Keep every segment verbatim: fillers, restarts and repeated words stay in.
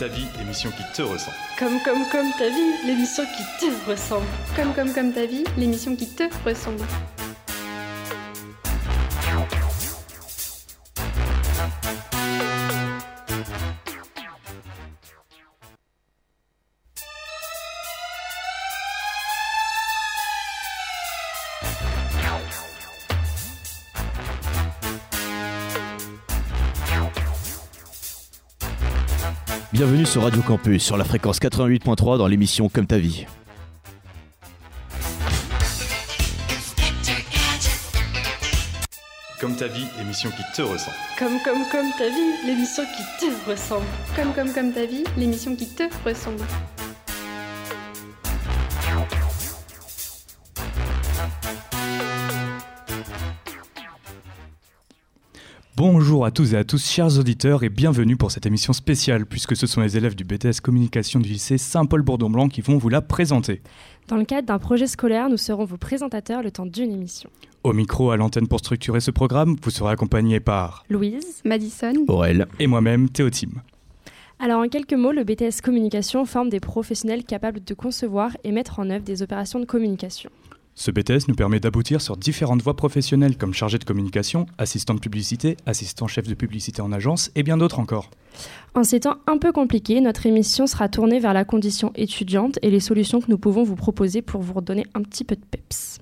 vie, l'émission qui te ressemble. Comme, comme, comme ta vie, l'émission qui te ressemble. Comme, comme, comme ta vie, l'émission qui te ressemble. Bienvenue sur Radio Campus, sur la fréquence quatre-vingt-huit point trois dans l'émission Comme ta vie. Comme ta vie, l'émission qui te ressemble. Comme, comme, comme ta vie, l'émission qui te ressemble. Comme, comme, comme ta vie, l'émission qui te ressemble. Bonjour à tous et à tous, chers auditeurs, et bienvenue pour cette émission spéciale, puisque ce sont les élèves du B T S Communication du lycée Saint-Paul-Bourdon-Blanc qui vont vous la présenter. Dans le cadre d'un projet scolaire, nous serons vos présentateurs le temps d'une émission. Au micro, à l'antenne pour structurer ce programme, vous serez accompagnés par Louise, Madison, Aurel et moi-même, Théotime. Alors en quelques mots, le B T S Communication forme des professionnels capables de concevoir et mettre en œuvre des opérations de communication. Ce B T S nous permet d'aboutir sur différentes voies professionnelles comme chargé de communication, assistant de publicité, assistant chef de publicité en agence et bien d'autres encore. En ces temps un peu compliqués, notre émission sera tournée vers la condition étudiante et les solutions que nous pouvons vous proposer pour vous redonner un petit peu de peps.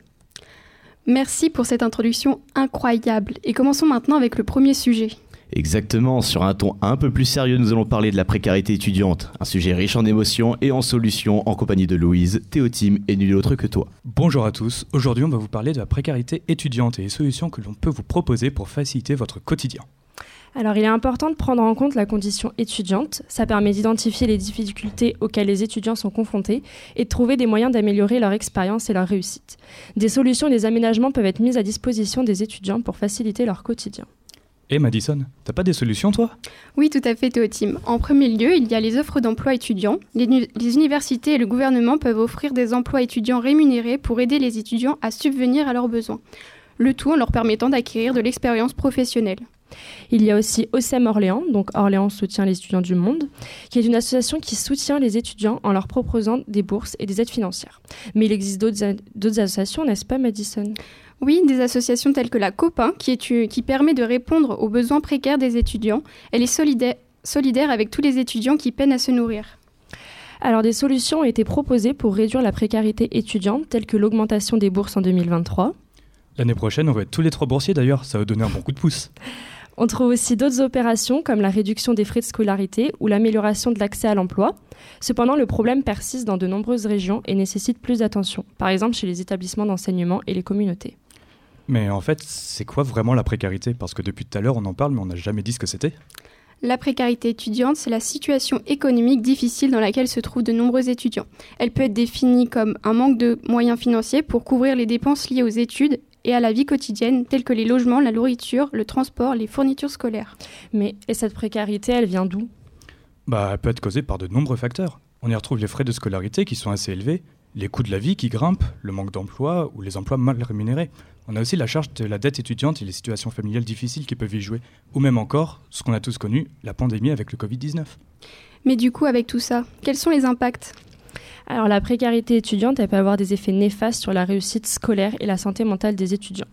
Merci pour cette introduction incroyable. Et commençons maintenant avec le premier sujet. Exactement, sur un ton un peu plus sérieux, nous allons parler de la précarité étudiante, un sujet riche en émotions et en solutions en compagnie de Louise, Théotime et nul autre que toi. Bonjour à tous, aujourd'hui on va vous parler de la précarité étudiante et les solutions que l'on peut vous proposer pour faciliter votre quotidien. Alors il est important de prendre en compte la condition étudiante, ça permet d'identifier les difficultés auxquelles les étudiants sont confrontés et de trouver des moyens d'améliorer leur expérience et leur réussite. Des solutions et des aménagements peuvent être mis à disposition des étudiants pour faciliter leur quotidien. Et Madison, t'as pas des solutions toi ? Oui, tout à fait Théotime. En premier lieu, il y a les offres d'emploi étudiants. Les, nu- les universités et le gouvernement peuvent offrir des emplois étudiants rémunérés pour aider les étudiants à subvenir à leurs besoins. Le tout en leur permettant d'acquérir de l'expérience professionnelle. Il y a aussi O S E M Orléans, donc Orléans soutient les étudiants du monde, qui est une association qui soutient les étudiants en leur proposant des bourses et des aides financières. Mais il existe d'autres, a- d'autres associations, n'est-ce pas Madison ? Oui, des associations telles que la COPIN, qui, est, qui permet de répondre aux besoins précaires des étudiants. Elle est solidaire, solidaire avec tous les étudiants qui peinent à se nourrir. Alors des solutions ont été proposées pour réduire la précarité étudiante, telles que l'augmentation des bourses en deux mille vingt-trois. L'année prochaine, on va être tous les trois boursiers d'ailleurs, ça va donner un bon coup de pouce. On trouve aussi d'autres opérations comme la réduction des frais de scolarité ou l'amélioration de l'accès à l'emploi. Cependant, le problème persiste dans de nombreuses régions et nécessite plus d'attention, par exemple chez les établissements d'enseignement et les communautés. Mais en fait, c'est quoi vraiment la précarité ? Parce que depuis tout à l'heure, on en parle, mais on n'a jamais dit ce que c'était. La précarité étudiante, c'est la situation économique difficile dans laquelle se trouvent de nombreux étudiants. Elle peut être définie comme un manque de moyens financiers pour couvrir les dépenses liées aux études et à la vie quotidienne, telles que les logements, la nourriture, le transport, les fournitures scolaires. Mais et cette précarité, elle vient d'où ? Bah, elle peut être causée par de nombreux facteurs. On y retrouve les frais de scolarité qui sont assez élevés, les coûts de la vie qui grimpent, le manque d'emploi ou les emplois mal rémunérés. On a aussi la charge de la dette étudiante et les situations familiales difficiles qui peuvent y jouer. Ou même encore, ce qu'on a tous connu, la pandémie avec le covid dix-neuf. Mais du coup, avec tout ça, quels sont les impacts ? Alors la précarité étudiante, elle peut avoir des effets néfastes sur la réussite scolaire et la santé mentale des étudiants.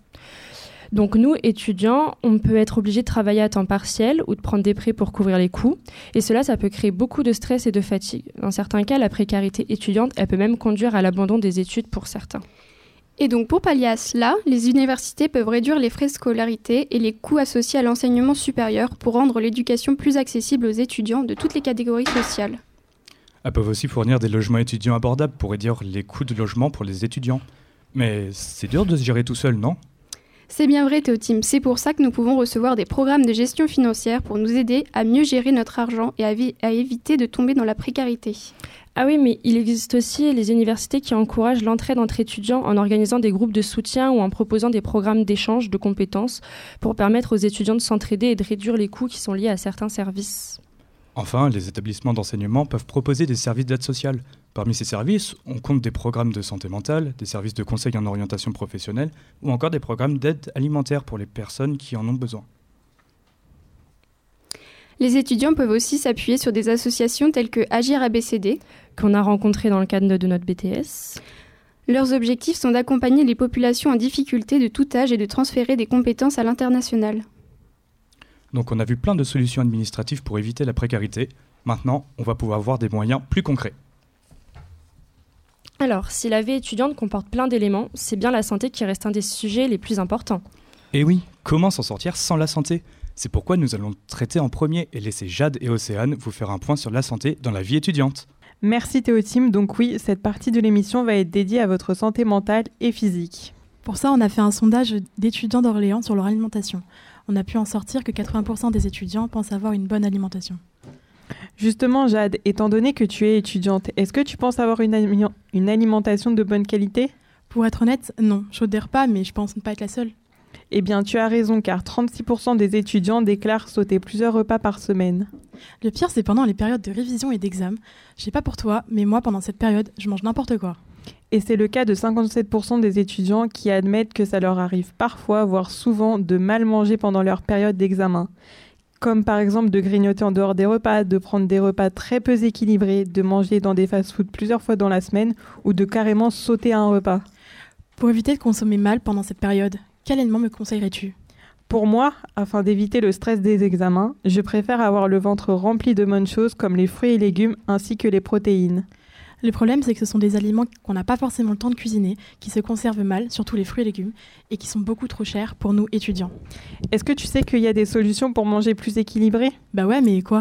Donc nous, étudiants, on peut être obligés de travailler à temps partiel ou de prendre des prêts pour couvrir les coûts. Et cela, ça peut créer beaucoup de stress et de fatigue. Dans certains cas, la précarité étudiante, elle peut même conduire à l'abandon des études pour certains. Et donc pour pallier à cela, les universités peuvent réduire les frais de scolarité et les coûts associés à l'enseignement supérieur pour rendre l'éducation plus accessible aux étudiants de toutes les catégories sociales. Elles peuvent aussi fournir des logements étudiants abordables pour réduire les coûts de logement pour les étudiants. Mais c'est dur de se gérer tout seul, non ? C'est bien vrai Théotime, c'est pour ça que nous pouvons recevoir des programmes de gestion financière pour nous aider à mieux gérer notre argent et à, vi- à éviter de tomber dans la précarité. Ah oui, mais il existe aussi les universités qui encouragent l'entraide entre étudiants en organisant des groupes de soutien ou en proposant des programmes d'échange de compétences pour permettre aux étudiants de s'entraider et de réduire les coûts qui sont liés à certains services. Enfin, les établissements d'enseignement peuvent proposer des services d'aide sociale. Parmi ces services, on compte des programmes de santé mentale, des services de conseil en orientation professionnelle ou encore des programmes d'aide alimentaire pour les personnes qui en ont besoin. Les étudiants peuvent aussi s'appuyer sur des associations telles que Agir A B C D, qu'on a rencontré dans le cadre de notre B T S. Leurs objectifs sont d'accompagner les populations en difficulté de tout âge et de transférer des compétences à l'international. Donc on a vu plein de solutions administratives pour éviter la précarité. Maintenant, on va pouvoir voir des moyens plus concrets. Alors, si la vie étudiante comporte plein d'éléments, c'est bien la santé qui reste un des sujets les plus importants. Et oui, comment s'en sortir sans la santé ? C'est pourquoi nous allons traiter en premier et laisser Jade et Océane vous faire un point sur la santé dans la vie étudiante. Merci Théotime. Donc oui, cette partie de l'émission va être dédiée à votre santé mentale et physique. Pour ça, on a fait un sondage d'étudiants d'Orléans sur leur alimentation. On a pu en sortir que quatre-vingts pour cent des étudiants pensent avoir une bonne alimentation. Justement, Jade, étant donné que tu es étudiante, est-ce que tu penses avoir une, ali- une alimentation de bonne qualité ? Pour être honnête, non. Chaude des repas, mais je pense ne pas être la seule. Eh bien, tu as raison, car trente-six pour cent des étudiants déclarent sauter plusieurs repas par semaine. Le pire, c'est pendant les périodes de révision et d'examen. Je sais pas pour toi, mais moi, pendant cette période, je mange n'importe quoi. Et c'est le cas de cinquante-sept pour cent des étudiants qui admettent que ça leur arrive parfois, voire souvent, de mal manger pendant leur période d'examen. Comme par exemple de grignoter en dehors des repas, de prendre des repas très peu équilibrés, de manger dans des fast-foods plusieurs fois dans la semaine ou de carrément sauter à un repas. Pour éviter de consommer mal pendant cette période, quel aliment me conseillerais-tu ? Pour moi, afin d'éviter le stress des examens, je préfère avoir le ventre rempli de bonnes choses comme les fruits et légumes ainsi que les protéines. Le problème, c'est que ce sont des aliments qu'on n'a pas forcément le temps de cuisiner, qui se conservent mal, surtout les fruits et légumes, et qui sont beaucoup trop chers pour nous étudiants. Est-ce que tu sais qu'il y a des solutions pour manger plus équilibré ? Bah ouais, mais quoi ?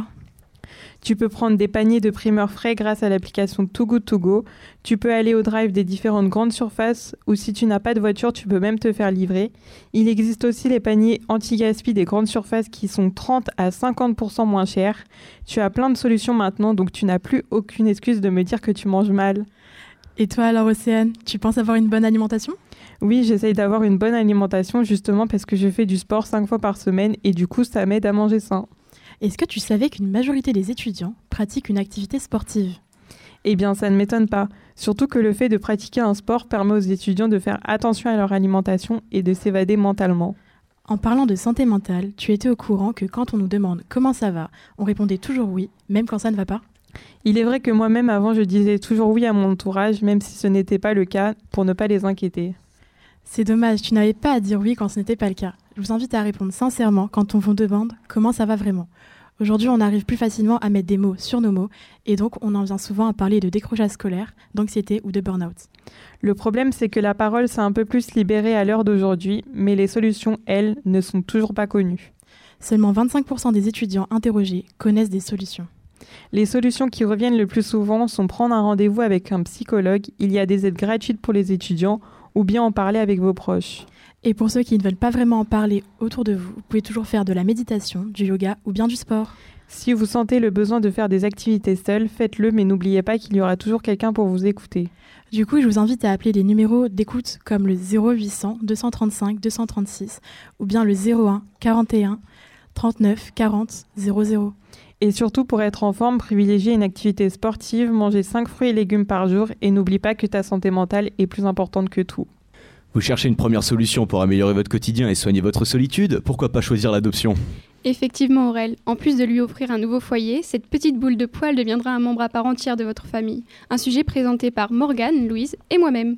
Tu peux prendre des paniers de primeurs frais grâce à l'application Too Good To Go. Tu peux aller au drive des différentes grandes surfaces ou si tu n'as pas de voiture, tu peux même te faire livrer. Il existe aussi les paniers anti-gaspi des grandes surfaces qui sont trente à cinquante pour cent moins chers. Tu as plein de solutions maintenant, donc tu n'as plus aucune excuse de me dire que tu manges mal. Et toi alors Océane, tu penses avoir une bonne alimentation ? Oui, j'essaye d'avoir une bonne alimentation justement parce que je fais du sport cinq fois par semaine et du coup ça m'aide à manger sain. Est-ce que tu savais qu'une majorité des étudiants pratiquent une activité sportive ? Eh bien, ça ne m'étonne pas. Surtout que le fait de pratiquer un sport permet aux étudiants de faire attention à leur alimentation et de s'évader mentalement. En parlant de santé mentale, tu étais au courant que quand on nous demande comment ça va, on répondait toujours oui, même quand ça ne va pas ? Il est vrai que moi-même, avant, je disais toujours oui à mon entourage, même si ce n'était pas le cas, pour ne pas les inquiéter. C'est dommage, tu n'avais pas à dire oui quand ce n'était pas le cas. Je vous invite à répondre sincèrement quand on vous demande comment ça va vraiment. Aujourd'hui, on arrive plus facilement à mettre des mots sur nos mots et donc on en vient souvent à parler de décrochage scolaire, d'anxiété ou de burn-out. Le problème, c'est que la parole s'est un peu plus libérée à l'heure d'aujourd'hui, mais les solutions, elles, ne sont toujours pas connues. Seulement vingt-cinq pour cent des étudiants interrogés connaissent des solutions. Les solutions qui reviennent le plus souvent sont prendre un rendez-vous avec un psychologue, il y a des aides gratuites pour les étudiants, ou bien en parler avec vos proches. Et pour ceux qui ne veulent pas vraiment en parler autour de vous, vous pouvez toujours faire de la méditation, du yoga ou bien du sport. Si vous sentez le besoin de faire des activités seules, faites-le, mais n'oubliez pas qu'il y aura toujours quelqu'un pour vous écouter. Du coup, je vous invite à appeler les numéros d'écoute comme le zéro huit cents deux cent trente-cinq deux cent trente-six ou bien le zéro un quarante et un trente-neuf quarante zéro zéro. Et surtout, pour être en forme, privilégiez une activité sportive, mangez cinq fruits et légumes par jour et n'oublie pas que ta santé mentale est plus importante que tout. Vous cherchez une première solution pour améliorer votre quotidien et soigner votre solitude ? Pourquoi pas choisir l'adoption ? Effectivement Aurel, en plus de lui offrir un nouveau foyer, cette petite boule de poil deviendra un membre à part entière de votre famille. Un sujet présenté par Morgane, Louise et moi-même.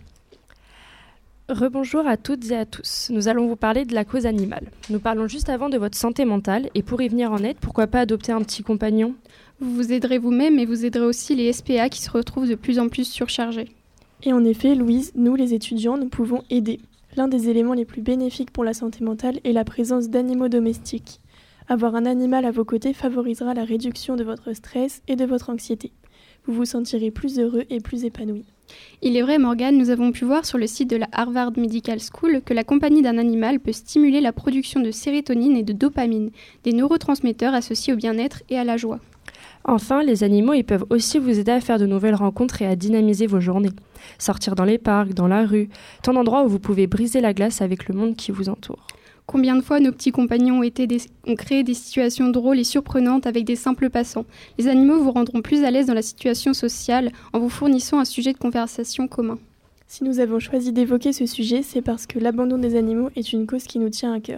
Rebonjour à toutes et à tous. Nous allons vous parler de la cause animale. Nous parlons juste avant de votre santé mentale et pour y venir en aide, pourquoi pas adopter un petit compagnon ? Vous vous aiderez vous-même et vous aiderez aussi les S P A qui se retrouvent de plus en plus surchargés. Et en effet, Louise, nous les étudiants, nous pouvons aider. L'un des éléments les plus bénéfiques pour la santé mentale est la présence d'animaux domestiques. Avoir un animal à vos côtés favorisera la réduction de votre stress et de votre anxiété. Vous vous sentirez plus heureux et plus épanoui. Il est vrai, Morgane, nous avons pu voir sur le site de la Harvard Medical School que la compagnie d'un animal peut stimuler la production de sérotonine et de dopamine, des neurotransmetteurs associés au bien-être et à la joie. Enfin, les animaux ils peuvent aussi vous aider à faire de nouvelles rencontres et à dynamiser vos journées. Sortir dans les parcs, dans la rue, tant d'endroits où vous pouvez briser la glace avec le monde qui vous entoure. Combien de fois nos petits compagnons ont, été des... ont créé des situations drôles et surprenantes avec des simples passants. Les animaux vous rendront plus à l'aise dans la situation sociale en vous fournissant un sujet de conversation commun. Si nous avons choisi d'évoquer ce sujet, c'est parce que l'abandon des animaux est une cause qui nous tient à cœur.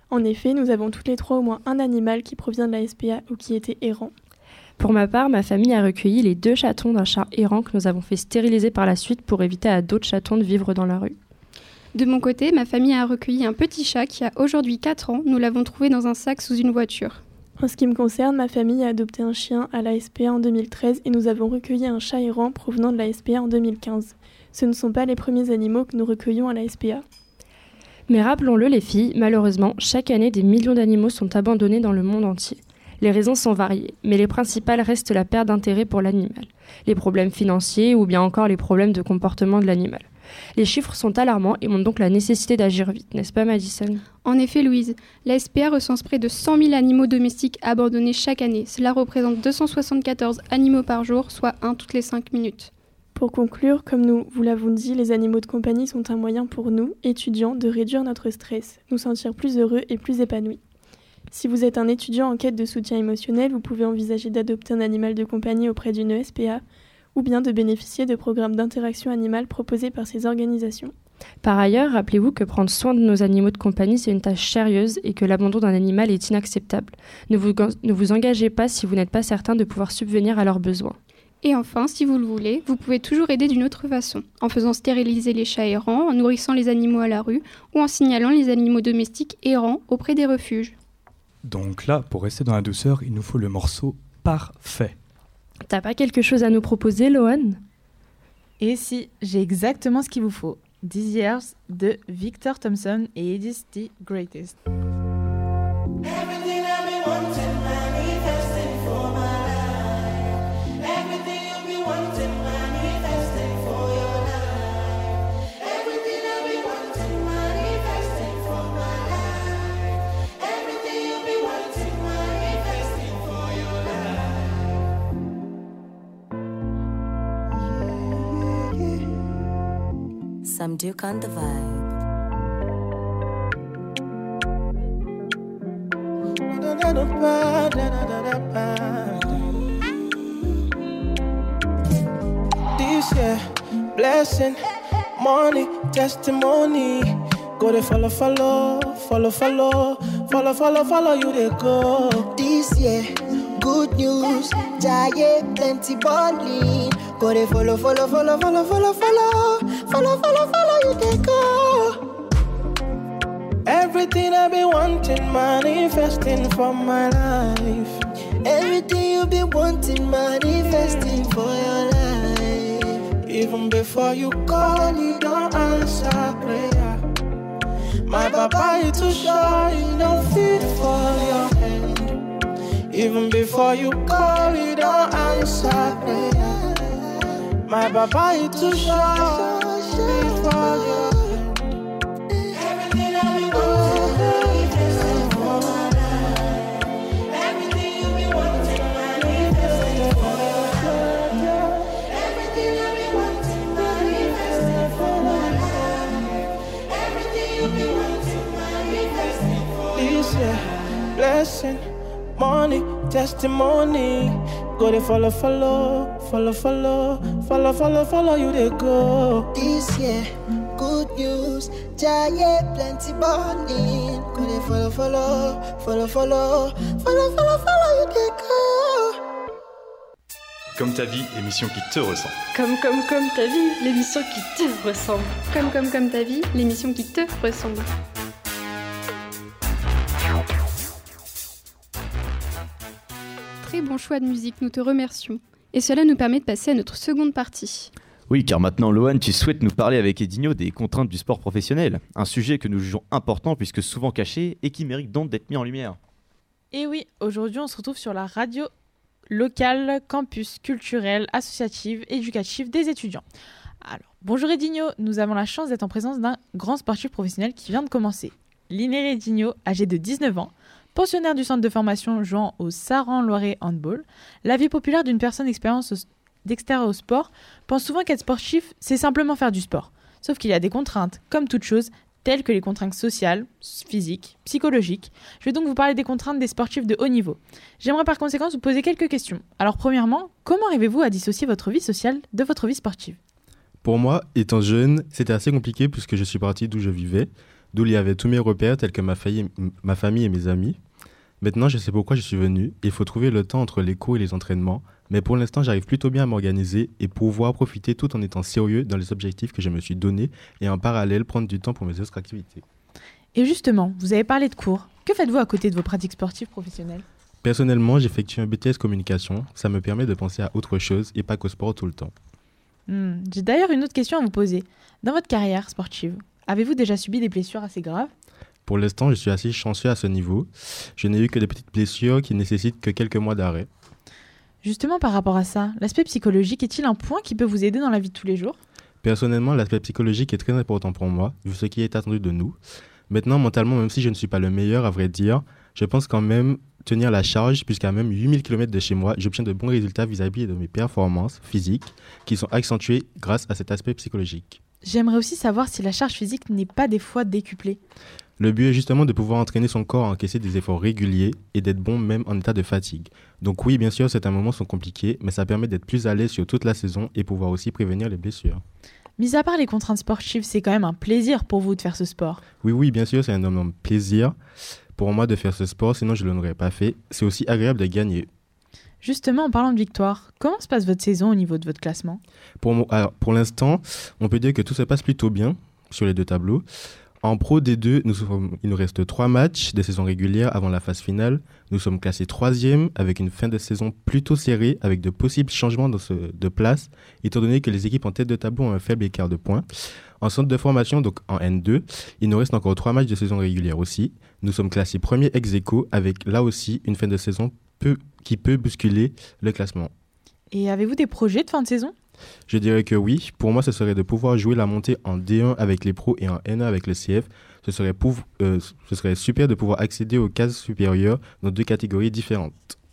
En effet, nous avons toutes les trois au moins un animal qui provient de la S P A ou qui était errant. Pour ma part, ma famille a recueilli les deux chatons d'un chat errant que nous avons fait stériliser par la suite pour éviter à d'autres chatons de vivre dans la rue. De mon côté, ma famille a recueilli un petit chat qui a aujourd'hui quatre ans. Nous l'avons trouvé dans un sac sous une voiture. En ce qui me concerne, ma famille a adopté un chien à la S P A en deux mille treize et nous avons recueilli un chat errant provenant de la S P A en deux mille quinze. Ce ne sont pas les premiers animaux que nous recueillons à la S P A. Mais rappelons-le les filles, malheureusement, chaque année des millions d'animaux sont abandonnés dans le monde entier. Les raisons sont variées, mais les principales restent la perte d'intérêt pour l'animal, les problèmes financiers ou bien encore les problèmes de comportement de l'animal. Les chiffres sont alarmants et montrent donc la nécessité d'agir vite, n'est-ce pas Madison ? En effet, Louise, la S P A recense près de cent mille animaux domestiques abandonnés chaque année. Cela représente deux cent soixante-quatorze animaux par jour, soit un toutes les cinq minutes. Pour conclure, comme nous vous l'avons dit, les animaux de compagnie sont un moyen pour nous, étudiants, de réduire notre stress, nous sentir plus heureux et plus épanouis. Si vous êtes un étudiant en quête de soutien émotionnel, vous pouvez envisager d'adopter un animal de compagnie auprès d'une S P A ou bien de bénéficier de programmes d'interaction animale proposés par ces organisations. Par ailleurs, rappelez-vous que prendre soin de nos animaux de compagnie, c'est une tâche sérieuse et que l'abandon d'un animal est inacceptable. Ne vous, ne vous engagez pas si vous n'êtes pas certain de pouvoir subvenir à leurs besoins. Et enfin, si vous le voulez, vous pouvez toujours aider d'une autre façon, en faisant stériliser les chats errants, en nourrissant les animaux à la rue ou en signalant les animaux domestiques errants auprès des refuges. Donc là, pour rester dans la douceur, il nous faut le morceau parfait. T'as pas quelque chose à nous proposer, Lohan ? Et si, j'ai exactement ce qu'il vous faut. These Years de Victor Thompson et Edith the Greatest. Some Duke on the vibe. This year, blessing, money, testimony. Go to follow, follow, follow, follow, follow, follow, follow you they go. This year, good news, giant plenty balling. Go to follow, follow, follow, follow, follow, follow, follow, follow, follow you they go. Everything I've been wanting, manifesting for my life. Everything you've been wanting, manifesting for your life. Even before you call, you don't answer prayer. My papa is too shy, he don't fit for your hand. Even before you call, you don't answer prayer. My papa is too shy, fit for your hand. Blessing, money, testimony. Go to follow, follow, follow, follow, follow, follow, follow you they go. This year, good news, giant plenty balling. Go to follow, follow, follow, follow, follow, follow, follow you they go. Comme ta vie, l'émission qui te ressemble. Comme, comme, comme ta vie, l'émission qui te ressemble. Comme, comme, comme ta vie, l'émission qui te ressemble. Très bon choix de musique, nous te remercions. Et cela nous permet de passer à notre seconde partie. Oui, car maintenant, Lohan, tu souhaites nous parler avec Edinho des contraintes du sport professionnel. Un sujet que nous jugeons important puisque souvent caché et qui mérite donc d'être mis en lumière. Et oui, aujourd'hui, on se retrouve sur la radio locale, campus culturel, associative, éducative des étudiants. Alors, bonjour Edinho, nous avons la chance d'être en présence d'un grand sportif professionnel qui vient de commencer. Linéré Edinho, âgé de dix-neuf ans, pensionnaire du centre de formation jouant au Saran-Loiret Handball, la vie populaire d'une personne d'extérieur au sport pense souvent qu'être sportif, c'est simplement faire du sport. Sauf qu'il y a des contraintes, comme toute chose, telles que les contraintes sociales, physiques, psychologiques. Je vais donc vous parler des contraintes des sportifs de haut niveau. J'aimerais par conséquent vous poser quelques questions. Alors premièrement, comment arrivez-vous à dissocier votre vie sociale de votre vie sportive ? Pour moi, étant jeune, c'était assez compliqué puisque je suis parti d'où je vivais. d'où il y avait tous mes repères tels que ma, failli- ma famille et mes amis. Maintenant, je sais pourquoi je suis venu. Il faut trouver le temps entre les cours et les entraînements. Mais pour l'instant, j'arrive plutôt bien à m'organiser et pouvoir profiter tout en étant sérieux dans les objectifs que je me suis donnés et en parallèle prendre du temps pour mes autres activités. Et justement, vous avez parlé de cours. Que faites-vous à côté de vos pratiques sportives professionnelles ? Personnellement, j'effectue un B T S communication. Ça me permet de penser à autre chose et pas qu'au sport tout le temps. Hmm, J'ai d'ailleurs une autre question à vous poser. Dans votre carrière sportive, avez-vous déjà subi des blessures assez graves ? Pour l'instant, je suis assez chanceux à ce niveau. Je n'ai eu que des petites blessures qui nécessitent que quelques mois d'arrêt. Justement, par rapport à ça, l'aspect psychologique est-il un point qui peut vous aider dans la vie de tous les jours ? Personnellement, l'aspect psychologique est très important pour moi, vu ce qui est attendu de nous. Maintenant, mentalement, même si je ne suis pas le meilleur, à vrai dire, je pense quand même tenir la charge, puisqu'à même huit mille kilomètres de chez moi, j'obtiens de bons résultats vis-à-vis de mes performances physiques, qui sont accentuées grâce à cet aspect psychologique. J'aimerais aussi savoir si la charge physique n'est pas des fois décuplée. Le but est justement de pouvoir entraîner son corps à encaisser des efforts réguliers et d'être bon même en état de fatigue. Donc oui, bien sûr, certains moments sont compliqués, mais ça permet d'être plus à l'aise sur toute la saison et pouvoir aussi prévenir les blessures. Mis à part les contraintes sportives, c'est quand même un plaisir pour vous de faire ce sport. Oui, oui, bien sûr, c'est un énorme plaisir pour moi de faire ce sport, sinon je ne l'aurais pas fait. C'est aussi agréable de gagner. Justement, en parlant de victoire, comment se passe votre saison au niveau de votre classement ? Pour, mo- alors, pour l'instant, on peut dire que tout se passe plutôt bien sur les deux tableaux. En Pro D deux, nous sommes, il nous reste trois matchs de saison régulière avant la phase finale. Nous sommes classés troisième avec une fin de saison plutôt serrée avec de possibles changements dans ce, de place, étant donné que les équipes en tête de tableau ont un faible écart de points. En centre de formation, donc en N deux, il nous reste encore trois matchs de saison régulière aussi. Nous sommes classés premier ex-aequo avec là aussi une fin de saison peu, qui peut bousculer le classement. Et avez-vous des projets de fin de saison ? Je dirais que oui. Pour moi, ce serait de pouvoir jouer la montée en D un avec les pros et en N un avec le C F. Ce serait, pou- euh, ce serait super de pouvoir accéder aux cases supérieures dans deux catégories différentes.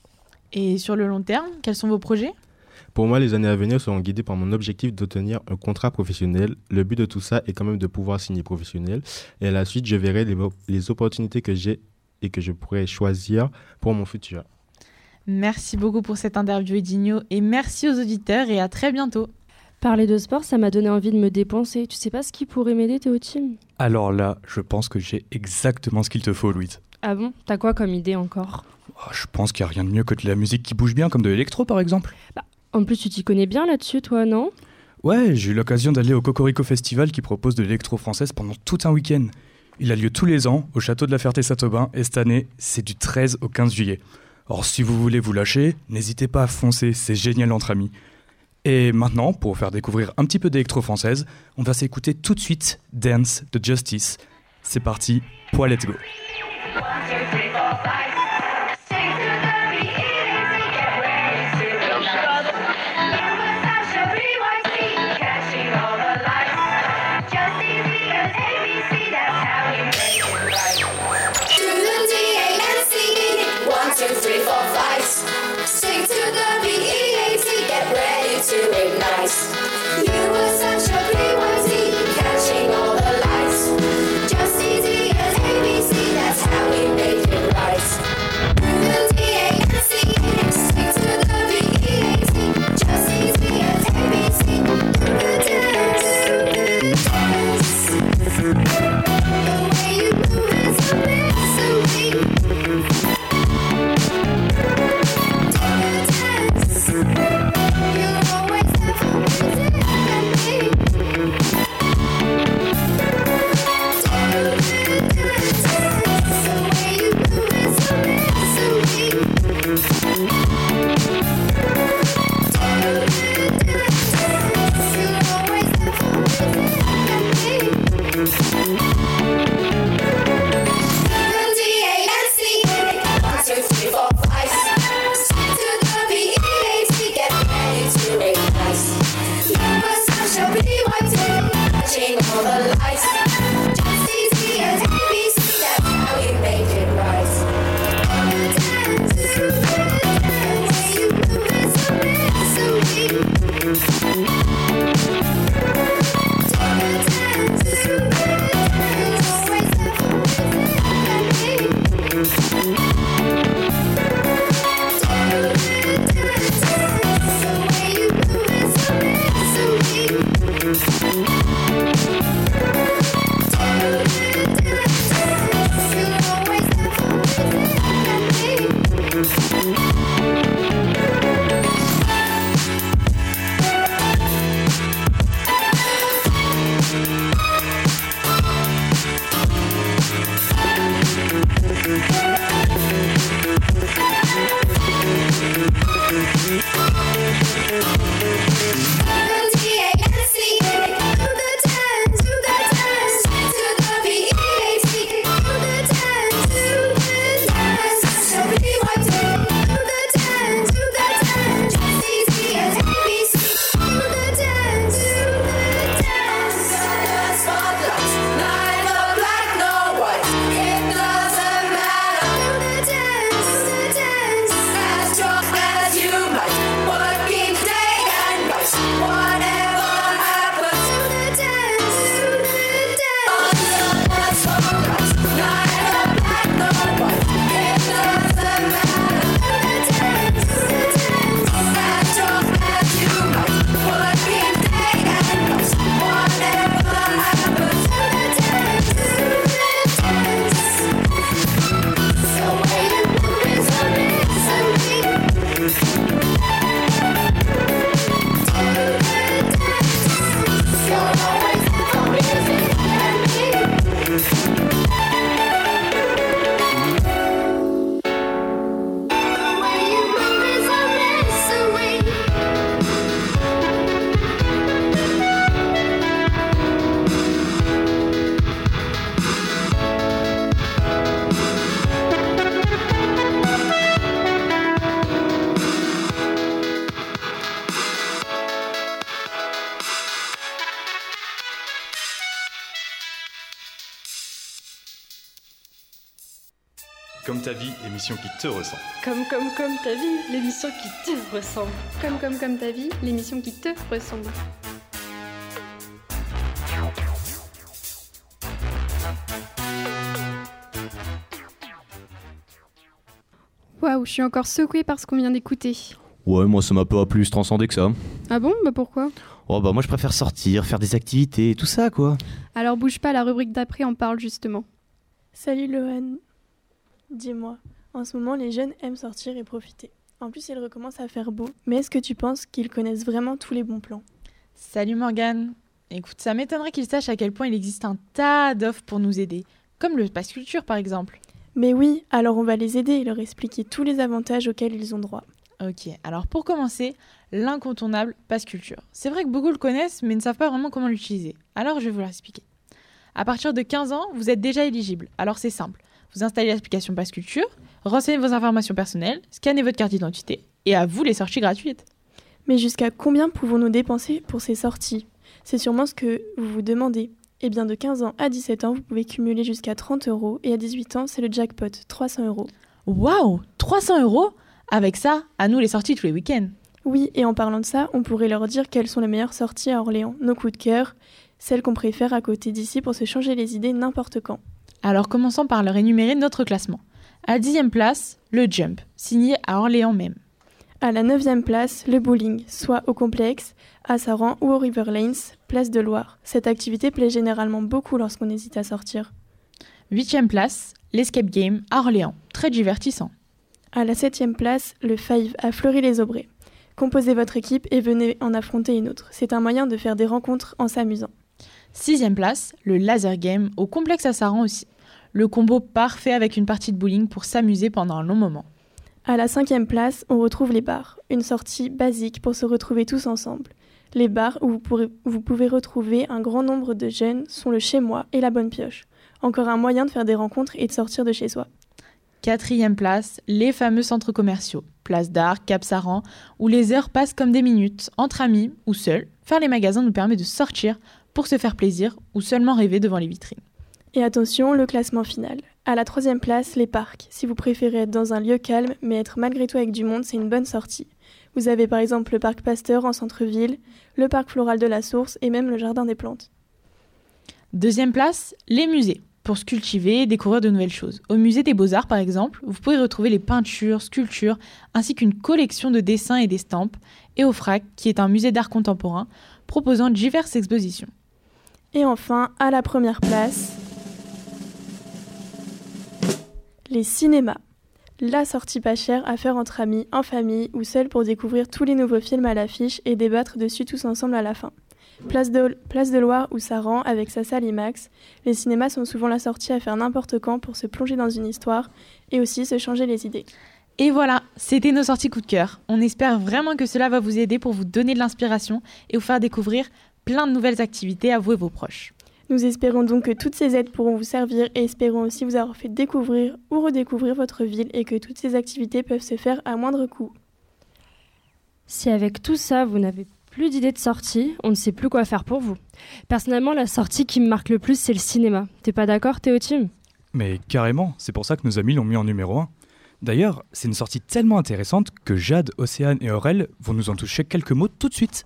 Et sur le long terme, quels sont vos projets ? Pour moi, les années à venir seront guidées par mon objectif d'obtenir un contrat professionnel. Le but de tout ça est quand même de pouvoir signer professionnel. Et à la suite, je verrai les, les opportunités que j'ai et que je pourrais choisir pour mon futur. Merci beaucoup pour cette interview, Edinho, et merci aux auditeurs et à très bientôt. Parler de sport, ça m'a donné envie de me dépenser. Tu sais pas ce qui pourrait m'aider, Théotime ? Alors là, je pense que j'ai exactement ce qu'il te faut, Louise. Ah bon ? T'as quoi comme idée encore ? Oh, je pense qu'il n'y a rien de mieux que de la musique qui bouge bien, comme de l'électro par exemple. Bah, en plus, tu t'y connais bien là-dessus, toi, non ? Ouais, j'ai eu l'occasion d'aller au Cocorico Festival qui propose de l'électro française pendant tout un week-end. Il a lieu tous les ans au château de la Ferté-Saint-Aubin et cette année, c'est du treize au quinze juillet. Alors si vous voulez vous lâcher, n'hésitez pas à foncer, c'est génial entre amis. Et maintenant, pour faire découvrir un petit peu d'électro-française, on va s'écouter tout de suite Dance de Justice. C'est parti, poids let's go. You were such a P Y T, catching all the lights. Just easy as A B C, that's how we make it right. Comme ta vie, émission qui te ressemble. Comme, comme, comme ta vie, l'émission qui te ressemble. Comme, comme, comme ta vie, l'émission qui te ressemble. Waouh, je suis encore secouée par ce qu'on vient d'écouter. Ouais, moi ça m'a pas plus transcendé que ça. Ah bon? Bah pourquoi? Oh bah moi je préfère sortir, faire des activités, tout ça quoi. Alors bouge pas, la rubrique d'après en parle justement. Salut Lohan. Dis-moi, en ce moment les jeunes aiment sortir et profiter. En plus il recommence à faire beau, mais est-ce que tu penses qu'ils connaissent vraiment tous les bons plans? Salut Morgane. Écoute, ça m'étonnerait qu'ils sachent à quel point il existe un tas d'offres pour nous aider, comme le Pass Culture par exemple. Mais oui, alors on va les aider et leur expliquer tous les avantages auxquels ils ont droit. Ok, alors pour commencer, l'incontournable Pass Culture. C'est vrai que beaucoup le connaissent, mais ne savent pas vraiment comment l'utiliser. Alors je vais vous l'expliquer. À partir de quinze ans, vous êtes déjà éligible. Alors c'est simple. Vous installez l'application Pass Culture, renseignez vos informations personnelles, scannez votre carte d'identité, et à vous les sorties gratuites. Mais jusqu'à combien pouvons-nous dépenser pour ces sorties? C'est sûrement ce que vous vous demandez. Eh bien de quinze ans à dix-sept ans, vous pouvez cumuler jusqu'à trente euros, et à dix-huit ans, c'est le jackpot, trois cents euros. Waouh, trois cents euros? Avec ça, à nous les sorties tous les week-ends. Oui, et en parlant de ça, on pourrait leur dire quelles sont les meilleures sorties à Orléans, nos coups de cœur, celles qu'on préfère à côté d'ici pour se changer les idées n'importe quand. Alors commençons par leur énumérer notre classement. À la dixième place, le Jump, signé à Orléans même. À la neuvième place, le bowling, soit au complexe, à Saran ou au River Lanes, place de Loire. Cette activité plaît généralement beaucoup lorsqu'on hésite à sortir. Huitième place, l'escape game à Orléans, très divertissant. À la septième place, le Five à Fleury-les-Aubrais. Composez votre équipe et venez en affronter une autre. C'est un moyen de faire des rencontres en s'amusant. Sixième place, le laser game au complexe à Saran aussi. Le combo parfait avec une partie de bowling pour s'amuser pendant un long moment. À la cinquième place, on retrouve les bars. Une sortie basique pour se retrouver tous ensemble. Les bars où vous, pourrez, vous pouvez retrouver un grand nombre de jeunes sont le Chez Moi et la Bonne Pioche. Encore un moyen de faire des rencontres et de sortir de chez soi. Quatrième place, les fameux centres commerciaux. Place d'Arc, Cap Saran, où les heures passent comme des minutes, entre amis ou seuls. Faire les magasins nous permet de sortir pour se faire plaisir ou seulement rêver devant les vitrines. Et attention, le classement final. À la troisième place, les parcs. Si vous préférez être dans un lieu calme, mais être malgré tout avec du monde, c'est une bonne sortie. Vous avez par exemple le parc Pasteur en centre-ville, le parc floral de la Source et même le jardin des plantes. Deuxième place, les musées. Pour se cultiver et découvrir de nouvelles choses. Au musée des Beaux-Arts, par exemple, vous pouvez retrouver les peintures, sculptures, ainsi qu'une collection de dessins et d'estampes, et au F R A C, qui est un musée d'art contemporain, proposant diverses expositions. Et enfin, à la première place, les cinémas. La sortie pas chère à faire entre amis, en famille ou seul pour découvrir tous les nouveaux films à l'affiche et débattre dessus tous ensemble à la fin. Place de, Place de Loire ou Saran avec sa salle IMAX, les cinémas sont souvent la sortie à faire n'importe quand pour se plonger dans une histoire et aussi se changer les idées. Et voilà, c'était nos sorties coup de cœur. On espère vraiment que cela va vous aider pour vous donner de l'inspiration et vous faire découvrir plein de nouvelles activités à vous et vos proches. Nous espérons donc que toutes ces aides pourront vous servir et espérons aussi vous avoir fait découvrir ou redécouvrir votre ville et que toutes ces activités peuvent se faire à moindre coût. Si avec tout ça, vous n'avez plus d'idées de sortie, on ne sait plus quoi faire pour vous. Personnellement, la sortie qui me marque le plus, c'est le cinéma. T'es pas d'accord, Théotime? Mais carrément, c'est pour ça que nos amis l'ont mis en numéro un. D'ailleurs, c'est une sortie tellement intéressante que Jade, Océane et Aurel vont nous en toucher quelques mots tout de suite.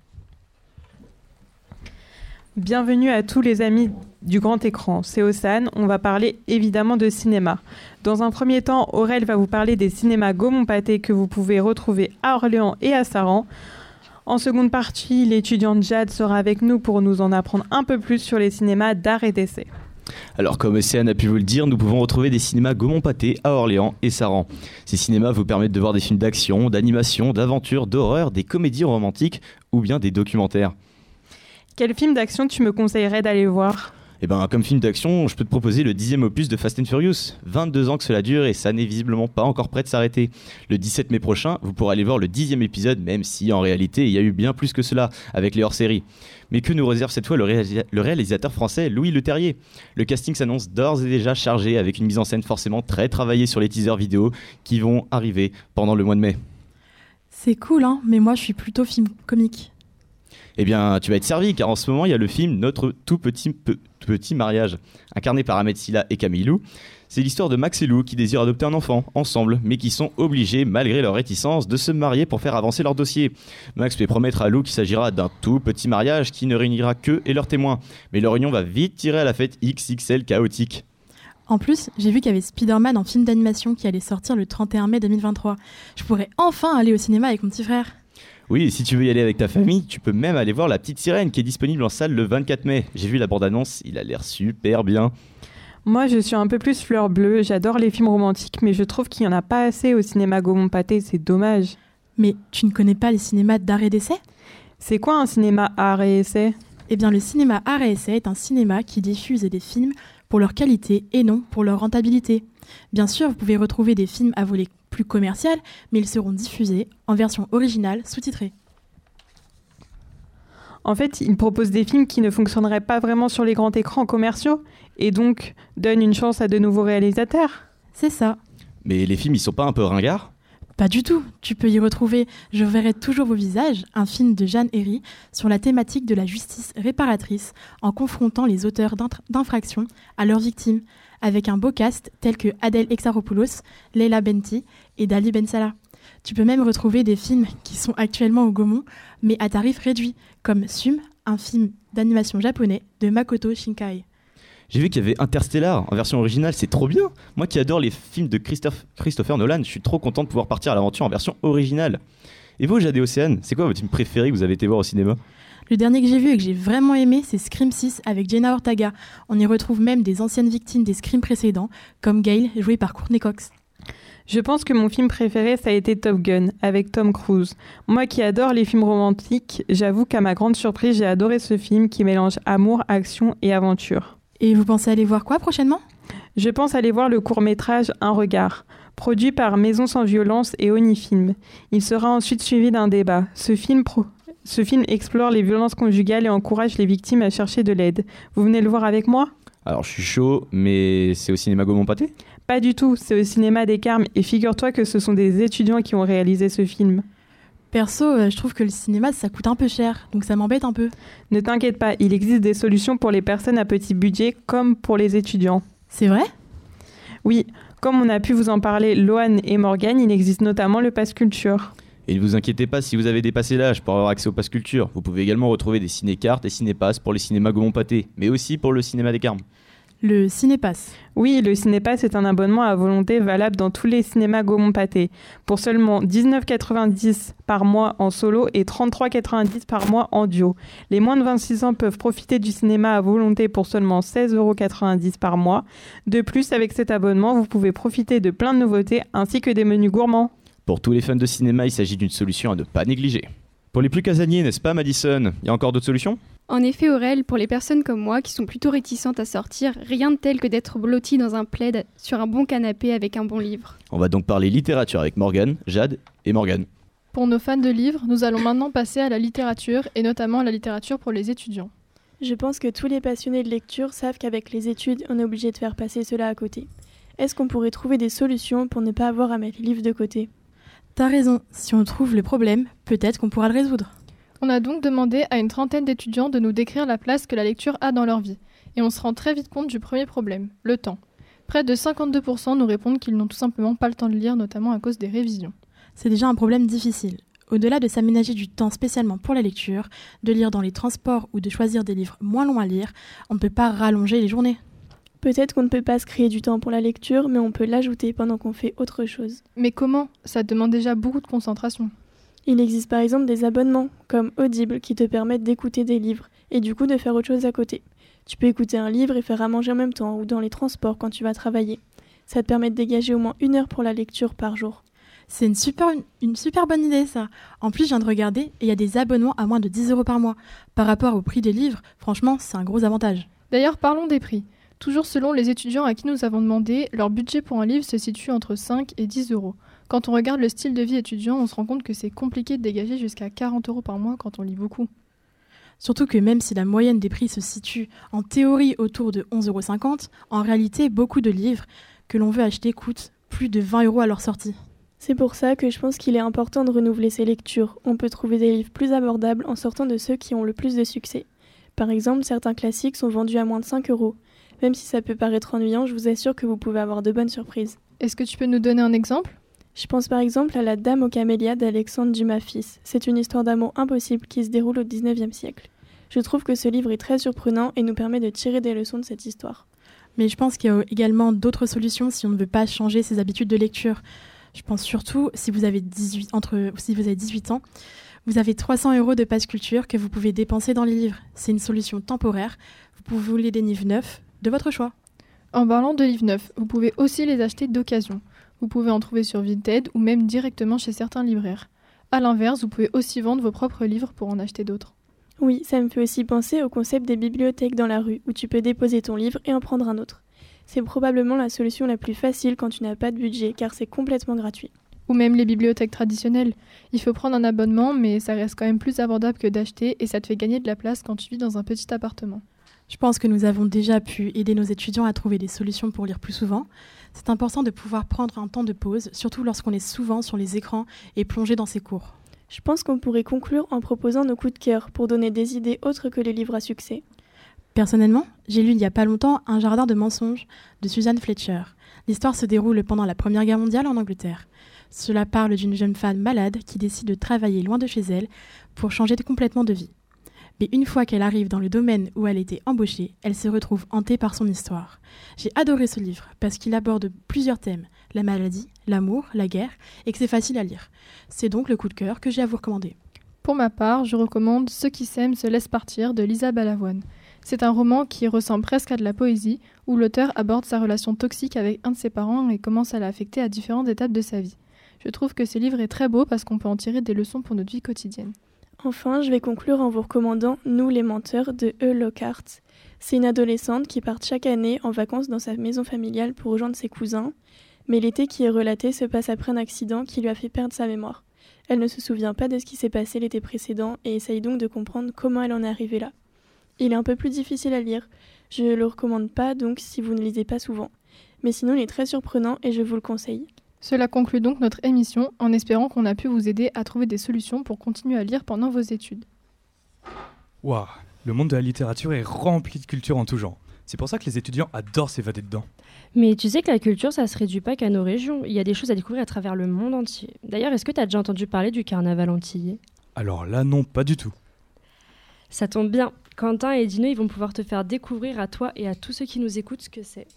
Bienvenue à tous les amis du grand écran, c'est Océane, on va parler évidemment de cinéma. Dans un premier temps, Aurel va vous parler des cinémas Gaumont-Pathé que vous pouvez retrouver à Orléans et à Saran. En seconde partie, l'étudiante Jade sera avec nous pour nous en apprendre un peu plus sur les cinémas d'art et d'essai. Alors comme Océane a pu vous le dire, nous pouvons retrouver des cinémas Gaumont-Pathé à Orléans et Saran. Ces cinémas vous permettent de voir des films d'action, d'animation, d'aventure, d'horreur, des comédies romantiques ou bien des documentaires. Quel film d'action tu me conseillerais d'aller voir ? Eh ben, comme film d'action, je peux te proposer le dixième opus de Fast and Furious. vingt-deux ans que cela dure et ça n'est visiblement pas encore prêt de s'arrêter. Le dix-sept mai prochain, vous pourrez aller voir le dixième épisode, même si en réalité il y a eu bien plus que cela avec les hors-séries. Mais que nous réserve cette fois le, réalisa- le réalisateur français Louis Leterrier ? Le casting s'annonce d'ores et déjà chargé avec une mise en scène forcément très travaillée sur les teasers vidéo qui vont arriver pendant le mois de mai. C'est cool, hein, mais moi je suis plutôt film comique. Eh bien, tu vas être servi, car en ce moment, il y a le film Notre tout petit, pe- petit mariage, incarné par Ahmed Silla et Camille Lou. C'est l'histoire de Max et Lou qui désirent adopter un enfant, ensemble, mais qui sont obligés, malgré leur réticence, de se marier pour faire avancer leur dossier. Max fait promettre à Lou qu'il s'agira d'un tout petit mariage qui ne réunira qu'eux et leurs témoins. Mais leur union va vite tirer à la fête X X L chaotique. En plus, j'ai vu qu'il y avait Spider-Man en film d'animation qui allait sortir le trente et un mai deux mille vingt-trois. Je pourrais enfin aller au cinéma avec mon petit frère. Oui, et si tu veux y aller avec ta famille, tu peux même aller voir La Petite Sirène qui est disponible en salle le vingt-quatre mai. J'ai vu la bande-annonce, il a l'air super bien. Moi, je suis un peu plus fleur bleue. J'adore les films romantiques, mais je trouve qu'il n'y en a pas assez au cinéma Gaumont-Pathé. C'est dommage. Mais tu ne connais pas les cinémas d'art et d'essai ? C'est quoi un cinéma art et essai ? Eh bien, le cinéma art et essai est un cinéma qui diffuse des films pour leur qualité et non pour leur rentabilité. Bien sûr, vous pouvez retrouver des films à volet plus commercial, mais ils seront diffusés en version originale sous-titrée. En fait, ils proposent des films qui ne fonctionneraient pas vraiment sur les grands écrans commerciaux et donc donnent une chance à de nouveaux réalisateurs. C'est ça. Mais les films, ils sont pas un peu ringards ? Pas du tout. Tu peux y retrouver « Je verrai toujours vos visages », un film de Jeanne Herry sur la thématique de la justice réparatrice en confrontant les auteurs d'infractions à leurs victimes, avec un beau cast tel que Adèle Exarchopoulos, Leila Benti et Dali Ben Salah. Tu peux même retrouver des films qui sont actuellement au Gaumont, mais à tarif réduit, comme Sum, un film d'animation japonais de Makoto Shinkai. J'ai vu qu'il y avait Interstellar en version originale, c'est trop bien. Moi qui adore les films de Christophe, Christopher Nolan, je suis trop content de pouvoir partir à l'aventure en version originale. Et vous, Jade et Océane, c'est quoi votre film préféré que vous avez été voir au cinéma ? Le dernier que j'ai vu et que j'ai vraiment aimé, c'est Scream six avec Jenna Ortega. On y retrouve même des anciennes victimes des Scream précédents, comme Gail, jouée par Courtney Cox. Je pense que mon film préféré, ça a été Top Gun, avec Tom Cruise. Moi qui adore les films romantiques, j'avoue qu'à ma grande surprise, j'ai adoré ce film qui mélange amour, action et aventure. Et vous pensez aller voir quoi prochainement ? Je pense aller voir le court-métrage Un regard, produit par Maison sans violence et Onifilm. Il sera ensuite suivi d'un débat. Ce film, pro... Ce film explore les violences conjugales et encourage les victimes à chercher de l'aide. Vous venez le voir avec moi ? Alors je suis chaud, mais c'est au cinéma Gaumont-Pathé ? Pas du tout, c'est au cinéma des Carmes et figure-toi que ce sont des étudiants qui ont réalisé ce film. Perso, euh, je trouve que le cinéma, ça coûte un peu cher, donc ça m'embête un peu. Ne t'inquiète pas, il existe des solutions pour les personnes à petit budget comme pour les étudiants. C'est vrai ? Oui, comme on a pu vous en parler, Loane et Morgane, il existe notamment le Pass Culture. Et ne vous inquiétez pas si vous avez dépassé l'âge pour avoir accès au Pass Culture. Vous pouvez également retrouver des ciné-cartes et ciné-pass pour les cinémas Gaumont-Pathé, mais aussi pour le cinéma des Carmes. Le Cinépass. Oui, le Cinépass est un abonnement à volonté valable dans tous les cinémas Gaumont-Pathé pour seulement dix-neuf euros quatre-vingt-dix par mois en solo et trente-trois euros quatre-vingt-dix par mois en duo. Les moins de vingt-six ans peuvent profiter du cinéma à volonté pour seulement seize euros quatre-vingt-dix par mois. De plus, avec cet abonnement, vous pouvez profiter de plein de nouveautés ainsi que des menus gourmands. Pour tous les fans de cinéma, il s'agit d'une solution à ne pas négliger. Pour les plus casaniers, n'est-ce pas Madison ? Il y a encore d'autres solutions ? En effet, Aurel, pour les personnes comme moi qui sont plutôt réticentes à sortir, rien de tel que d'être blotti dans un plaid sur un bon canapé avec un bon livre. On va donc parler littérature avec Morgane, Jade et Morgane. Pour nos fans de livres, nous allons maintenant passer à la littérature et notamment à la littérature pour les étudiants. Je pense que tous les passionnés de lecture savent qu'avec les études, on est obligé de faire passer cela à côté. Est-ce qu'on pourrait trouver des solutions pour ne pas avoir à mettre les livres de côté ? T'as raison, si on trouve le problème, peut-être qu'on pourra le résoudre. On a donc demandé à une trentaine d'étudiants de nous décrire la place que la lecture a dans leur vie. Et on se rend très vite compte du premier problème, le temps. Près de cinquante-deux pour cent nous répondent qu'ils n'ont tout simplement pas le temps de lire, notamment à cause des révisions. C'est déjà un problème difficile. Au-delà de s'aménager du temps spécialement pour la lecture, de lire dans les transports ou de choisir des livres moins longs à lire, on ne peut pas rallonger les journées. Peut-être qu'on ne peut pas se créer du temps pour la lecture, mais on peut l'ajouter pendant qu'on fait autre chose. Mais comment ? Ça demande déjà beaucoup de concentration. Il existe par exemple des abonnements, comme Audible, qui te permettent d'écouter des livres, et du coup de faire autre chose à côté. Tu peux écouter un livre et faire à manger en même temps, ou dans les transports quand tu vas travailler. Ça te permet de dégager au moins une heure pour la lecture par jour. C'est une super, une super bonne idée ça. En plus, je viens de regarder, et il y a des abonnements à moins de dix euros par mois. Par rapport au prix des livres, franchement, c'est un gros avantage. D'ailleurs, parlons des prix. Toujours selon les étudiants à qui nous avons demandé, leur budget pour un livre se situe entre cinq et dix euros. Quand on regarde le style de vie étudiant, on se rend compte que c'est compliqué de dégager jusqu'à quarante euros par mois quand on lit beaucoup. Surtout que même si la moyenne des prix se situe en théorie autour de onze euros cinquante, en réalité, beaucoup de livres que l'on veut acheter coûtent plus de vingt euros à leur sortie. C'est pour ça que je pense qu'il est important de renouveler ses lectures. On peut trouver des livres plus abordables en sortant de ceux qui ont le plus de succès. Par exemple, certains classiques sont vendus à moins de cinq euros. Même si ça peut paraître ennuyant, je vous assure que vous pouvez avoir de bonnes surprises. Est-ce que tu peux nous donner un exemple ? Je pense par exemple à La Dame aux camélias d'Alexandre Dumas fils. C'est une histoire d'amour impossible qui se déroule au dix-neuvième siècle. Je trouve que ce livre est très surprenant et nous permet de tirer des leçons de cette histoire. Mais je pense qu'il y a également d'autres solutions si on ne veut pas changer ses habitudes de lecture. Je pense surtout si vous avez dix-huit, entre, si vous avez dix-huit ans, vous avez trois cents euros de passe culture que vous pouvez dépenser dans les livres. C'est une solution temporaire. Vous pouvez vous les des livres neufs de votre choix. En parlant de livres neufs, vous pouvez aussi les acheter d'occasion. Vous pouvez en trouver sur Vinted ou même directement chez certains libraires. A l'inverse, vous pouvez aussi vendre vos propres livres pour en acheter d'autres. Oui, ça me fait aussi penser au concept des bibliothèques dans la rue, où tu peux déposer ton livre et en prendre un autre. C'est probablement la solution la plus facile quand tu n'as pas de budget, car c'est complètement gratuit. Ou même les bibliothèques traditionnelles. Il faut prendre un abonnement, mais ça reste quand même plus abordable que d'acheter et ça te fait gagner de la place quand tu vis dans un petit appartement. Je pense que nous avons déjà pu aider nos étudiants à trouver des solutions pour lire plus souvent. C'est important de pouvoir prendre un temps de pause, surtout lorsqu'on est souvent sur les écrans et plongé dans ses cours. Je pense qu'on pourrait conclure en proposant nos coups de cœur pour donner des idées autres que les livres à succès. Personnellement, j'ai lu il n'y a pas longtemps Un jardin de mensonges de Susan Fletcher. L'histoire se déroule pendant la Première Guerre mondiale en Angleterre. Cela parle d'une jeune femme malade qui décide de travailler loin de chez elle pour changer complètement de vie. Mais une fois qu'elle arrive dans le domaine où elle était embauchée, elle se retrouve hantée par son histoire. J'ai adoré ce livre parce qu'il aborde plusieurs thèmes, la maladie, l'amour, la guerre, et que c'est facile à lire. C'est donc le coup de cœur que j'ai à vous recommander. Pour ma part, je recommande Ceux qui s'aiment se laissent partir de Lisa Balavoine. C'est un roman qui ressemble presque à de la poésie, où l'auteur aborde sa relation toxique avec un de ses parents et comment ça l'a affecté à différentes étapes de sa vie. Je trouve que ce livre est très beau parce qu'on peut en tirer des leçons pour notre vie quotidienne. Enfin, je vais conclure en vous recommandant Nous les menteurs de E. Lockhart. C'est une adolescente qui part chaque année en vacances dans sa maison familiale pour rejoindre ses cousins, mais l'été qui est relaté se passe après un accident qui lui a fait perdre sa mémoire. Elle ne se souvient pas de ce qui s'est passé l'été précédent et essaye donc de comprendre comment elle en est arrivée là. Il est un peu plus difficile à lire, je ne le recommande pas donc si vous ne lisez pas souvent, mais sinon il est très surprenant et je vous le conseille. Cela conclut donc notre émission en espérant qu'on a pu vous aider à trouver des solutions pour continuer à lire pendant vos études. Waouh, le monde de la littérature est rempli de culture en tout genre. C'est pour ça que les étudiants adorent s'évader dedans. Mais tu sais que la culture, ça se réduit pas qu'à nos régions. Il y a des choses à découvrir à travers le monde entier. D'ailleurs, est-ce que tu as déjà entendu parler du carnaval antillais ? Alors là, non, pas du tout. Ça tombe bien. Quentin et Dino, ils vont pouvoir te faire découvrir à toi et à tous ceux qui nous écoutent ce que c'est.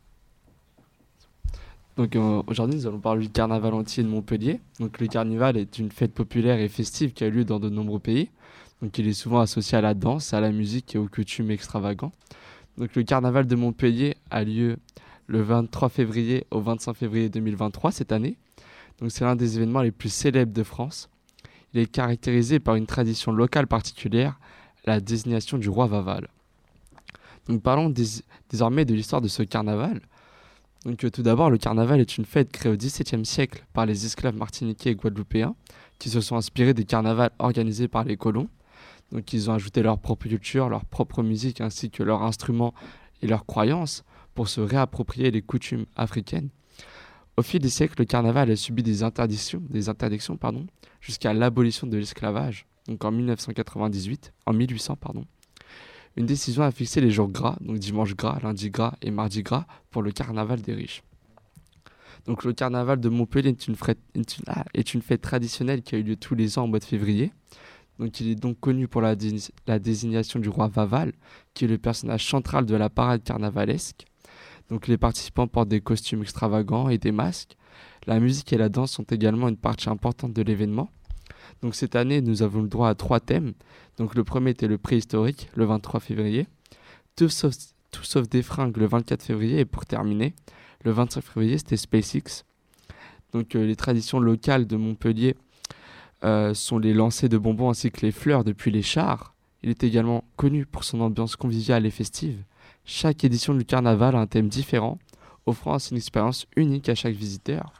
Donc euh, aujourd'hui, nous allons parler du carnaval antillais de Montpellier. Donc le carnaval est une fête populaire et festive qui a lieu dans de nombreux pays. Donc il est souvent associé à la danse, à la musique et aux coutumes extravagants. Donc le carnaval de Montpellier a lieu le vingt-trois février au vingt-cinq février deux mille vingt-trois cette année. Donc c'est l'un des événements les plus célèbres de France. Il est caractérisé par une tradition locale particulière, la désignation du roi Vaval. Donc parlons dés- désormais de l'histoire de ce carnaval. Donc euh, tout d'abord, le carnaval est une fête créée au dix-septième siècle par les esclaves martiniquais et guadeloupéens qui se sont inspirés des carnavals organisés par les colons. Donc ils ont ajouté leur propre culture, leur propre musique ainsi que leurs instruments et leurs croyances pour se réapproprier les coutumes africaines. Au fil des siècles, le carnaval a subi des interdictions, des interdictions pardon, jusqu'à l'abolition de l'esclavage, donc en mille neuf cent quatre-vingt-dix-huit, en mille huit cents pardon. Une décision a fixé les jours gras, donc dimanche gras, lundi gras et mardi gras, pour le carnaval des riches. Donc le carnaval de Montpellier est une, fête, est une, ah, est une fête traditionnelle qui a eu lieu tous les ans au mois de février. Donc il est donc connu pour la, dé- la désignation du roi Vaval, qui est le personnage central de la parade carnavalesque. Donc les participants portent des costumes extravagants et des masques. La musique et la danse sont également une partie importante de l'événement. Donc cette année, nous avons le droit à trois thèmes. Donc le premier était le préhistorique, le vingt-trois février. Tout sauf, tout sauf des fringues, le vingt-quatre février. Et pour terminer, le vingt-cinq février, c'était SpaceX. Donc euh, les traditions locales de Montpellier euh, sont les lancers de bonbons ainsi que les fleurs depuis les chars. Il est également connu pour son ambiance conviviale et festive. Chaque édition du carnaval a un thème différent, offrant ainsi une expérience unique à chaque visiteur.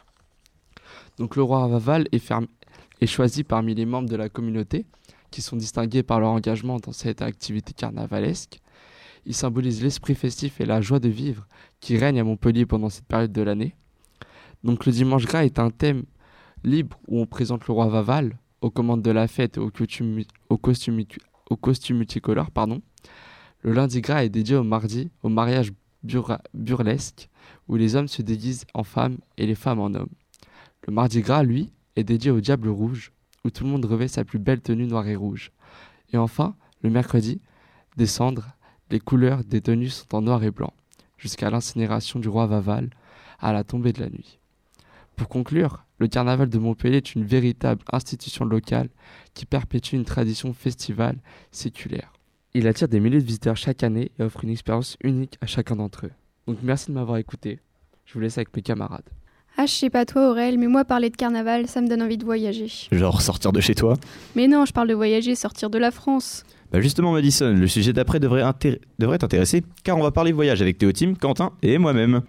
Donc le roi Vaval est, ferm- est choisi parmi les membres de la communauté, qui sont distingués par leur engagement dans cette activité carnavalesque. Il symbolise l'esprit festif et la joie de vivre qui règne à Montpellier pendant cette période de l'année. Donc le dimanche gras est un thème libre où on présente le roi Vaval aux commandes de la fête et aux costumes, aux costumes, aux costumes multicolores. Pardon. Le lundi gras est dédié au mardi, au mariage bur- burlesques, où les hommes se déguisent en femmes et les femmes en hommes. Le Mardi Gras, lui, est dédié au Diable Rouge, où tout le monde revêt sa plus belle tenue noire et rouge. Et enfin, le mercredi, des cendres, les couleurs des tenues sont en noir et blanc, jusqu'à l'incinération du roi Vaval, à la tombée de la nuit. Pour conclure, le carnaval de Montpellier est une véritable institution locale qui perpétue une tradition festivale séculaire. Il attire des milliers de visiteurs chaque année et offre une expérience unique à chacun d'entre eux. Donc merci de m'avoir écouté. Je vous laisse avec mes camarades. Ah, je sais pas toi Aurel, mais moi parler de carnaval, ça me donne envie de voyager. Genre sortir de chez toi? Mais non, je parle de voyager, sortir de la France. Bah justement Madison, le sujet d'après devrait, intér- devrait t'intéresser, car on va parler voyage avec Théotime, Quentin et moi-même.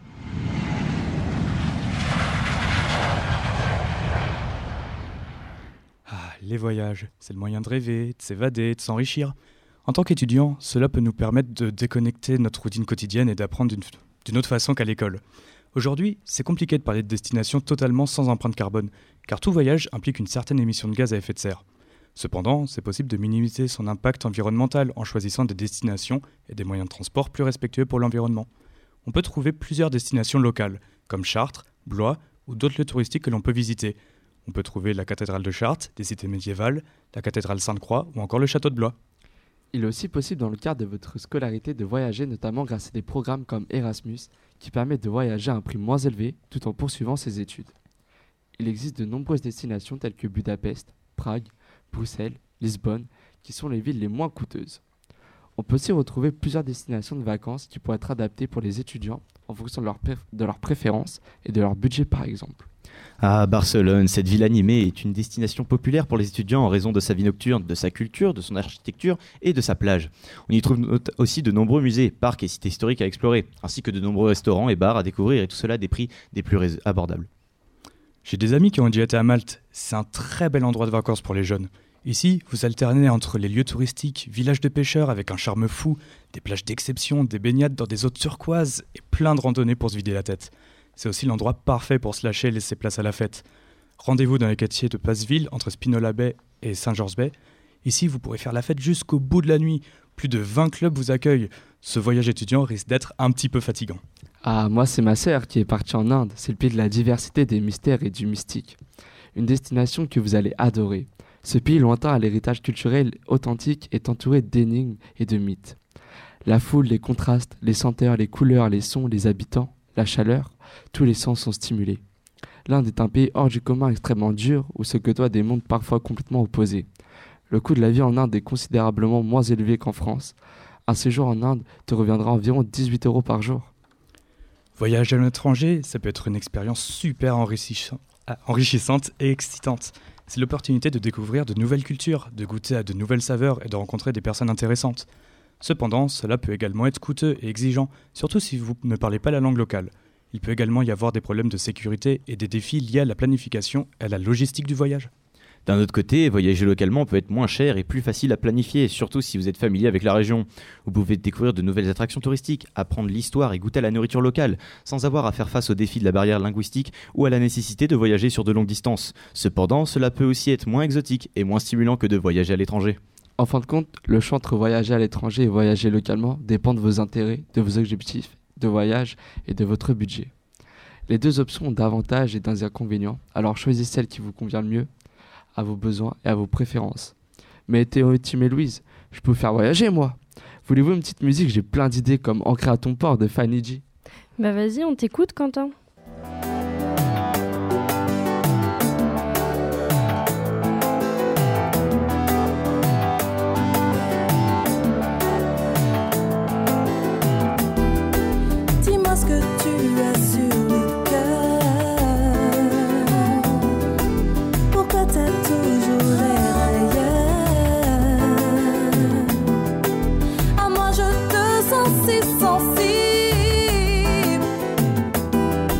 Ah, les voyages, c'est le moyen de rêver, de s'évader, de s'enrichir. En tant qu'étudiant, cela peut nous permettre de déconnecter notre routine quotidienne et d'apprendre d'une, d'une autre façon qu'à l'école. Aujourd'hui, c'est compliqué de parler de destination totalement sans empreinte carbone, car tout voyage implique une certaine émission de gaz à effet de serre. Cependant, c'est possible de minimiser son impact environnemental en choisissant des destinations et des moyens de transport plus respectueux pour l'environnement. On peut trouver plusieurs destinations locales, comme Chartres, Blois ou d'autres lieux touristiques que l'on peut visiter. On peut trouver la cathédrale de Chartres, des cités médiévales, la cathédrale Sainte-Croix ou encore le château de Blois. Il est aussi possible dans le cadre de votre scolarité de voyager, notamment grâce à des programmes comme Erasmus, qui permettent de voyager à un prix moins élevé tout en poursuivant ses études. Il existe de nombreuses destinations telles que Budapest, Prague, Bruxelles, Lisbonne, qui sont les villes les moins coûteuses. On peut aussi retrouver plusieurs destinations de vacances qui pourraient être adaptées pour les étudiants en fonction de leurs préf- de leurs préférences et de leur budget par exemple. Ah, Barcelone, cette ville animée est une destination populaire pour les étudiants en raison de sa vie nocturne, de sa culture, de son architecture et de sa plage. On y trouve not- aussi de nombreux musées, parcs et sites historiques à explorer, ainsi que de nombreux restaurants et bars à découvrir et tout cela à des prix des plus rais- abordables. J'ai des amis qui ont déjà été à Malte. C'est un très bel endroit de vacances pour les jeunes. Ici, vous alternez entre les lieux touristiques, villages de pêcheurs avec un charme fou, des plages d'exception, des baignades dans des eaux turquoises et plein de randonnées pour se vider la tête. C'est aussi l'endroit parfait pour se lâcher et laisser place à la fête. Rendez-vous dans les quartiers de Passeville, entre Spinola Bay et Saint-Georges Bay. Ici, vous pourrez faire la fête jusqu'au bout de la nuit. Plus de vingt clubs vous accueillent. Ce voyage étudiant risque d'être un petit peu fatigant. Ah, moi c'est ma sœur qui est partie en Inde, c'est le pays de la diversité des mystères et du mystique. Une destination que vous allez adorer. Ce pays lointain à l'héritage culturel authentique est entouré d'énigmes et de mythes. La foule, les contrastes, les senteurs, les couleurs, les sons, les habitants, la chaleur, tous les sens sont stimulés. L'Inde est un pays hors du commun extrêmement dur où se côtoient des mondes parfois complètement opposés. Le coût de la vie en Inde est considérablement moins élevé qu'en France. Un séjour en Inde te reviendra environ dix-huit euros par jour. Voyager à l'étranger, ça peut être une expérience super enrichissante, enrichissante et excitante. C'est l'opportunité de découvrir de nouvelles cultures, de goûter à de nouvelles saveurs et de rencontrer des personnes intéressantes. Cependant, cela peut également être coûteux et exigeant, surtout si vous ne parlez pas la langue locale. Il peut également y avoir des problèmes de sécurité et des défis liés à la planification et à la logistique du voyage. D'un autre côté, voyager localement peut être moins cher et plus facile à planifier, surtout si vous êtes familier avec la région. Vous pouvez découvrir de nouvelles attractions touristiques, apprendre l'histoire et goûter à la nourriture locale, sans avoir à faire face au défi de la barrière linguistique ou à la nécessité de voyager sur de longues distances. Cependant, cela peut aussi être moins exotique et moins stimulant que de voyager à l'étranger. En fin de compte, le choix entre voyager à l'étranger et voyager localement dépend de vos intérêts, de vos objectifs de voyage et de votre budget. Les deux options ont d'avantages et d'inconvénients, alors choisissez celle qui vous convient le mieux à vos besoins et à vos préférences. Mais Théotime et Louise, je peux vous faire voyager moi. Voulez-vous une petite musique? J'ai plein d'idées comme Ancré à ton port de Fanny G. Bah vas-y, on t'écoute Quentin. Dis-moi ce que tu as sur le cœur. Pourquoi t'as toujours l'air ailleurs? À moi je te sens si sensible.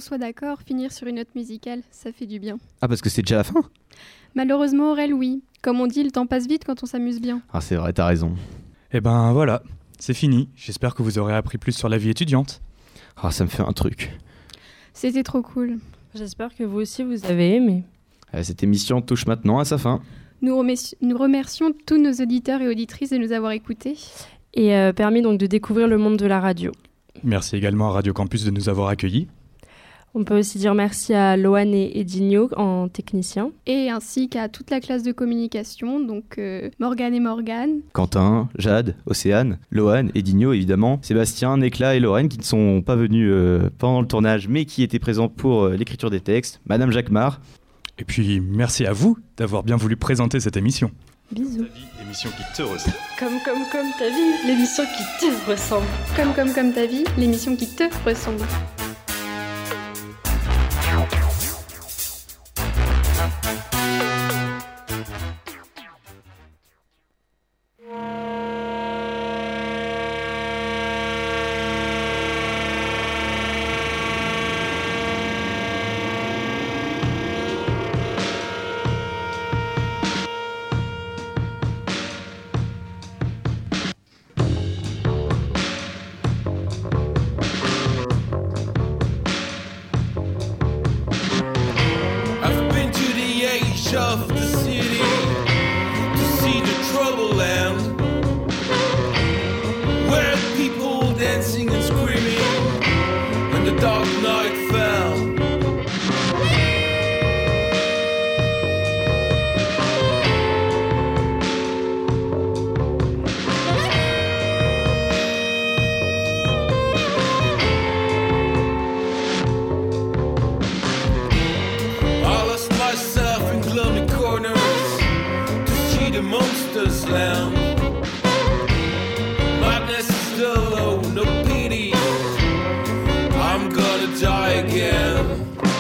soit d'accord, finir sur une note musicale, ça fait du bien. Ah, parce que c'est déjà la fin? Malheureusement, Aurel, oui. Comme on dit, le temps passe vite quand on s'amuse bien. Ah, c'est vrai, t'as raison. Eh ben voilà, c'est fini. J'espère que vous aurez appris plus sur la vie étudiante. Ah, ça me fait un truc. C'était trop cool. J'espère que vous aussi vous avez aimé. Euh, cette émission touche maintenant à sa fin. Nous, remerci- nous remercions tous nos auditeurs et auditrices de nous avoir écoutés. Et euh, permis donc de découvrir le monde de la radio. Merci également à Radio Campus de nous avoir accueillis. On peut aussi dire merci à Loane et Edinho en technicien. Et ainsi qu'à toute la classe de communication, donc euh, Morgane et Morgane. Quentin, Jade, Océane, Loane, Edinho évidemment, Sébastien, Nekla et Lorraine qui ne sont pas venus euh, pendant le tournage mais qui étaient présents pour euh, l'écriture des textes, Madame Jacquemart. Et puis merci à vous d'avoir bien voulu présenter cette émission. Bisous. L'émission qui te ressemble. Comme, comme, comme ta vie, l'émission qui te ressemble. Comme, comme, comme ta vie, l'émission qui te ressemble. Of the city to see the trouble land, where people dancing and screaming when the dark night fell. I lost myself in gloomy corners to see the monsters land. Madness is still low, no pity. I'm gonna die again.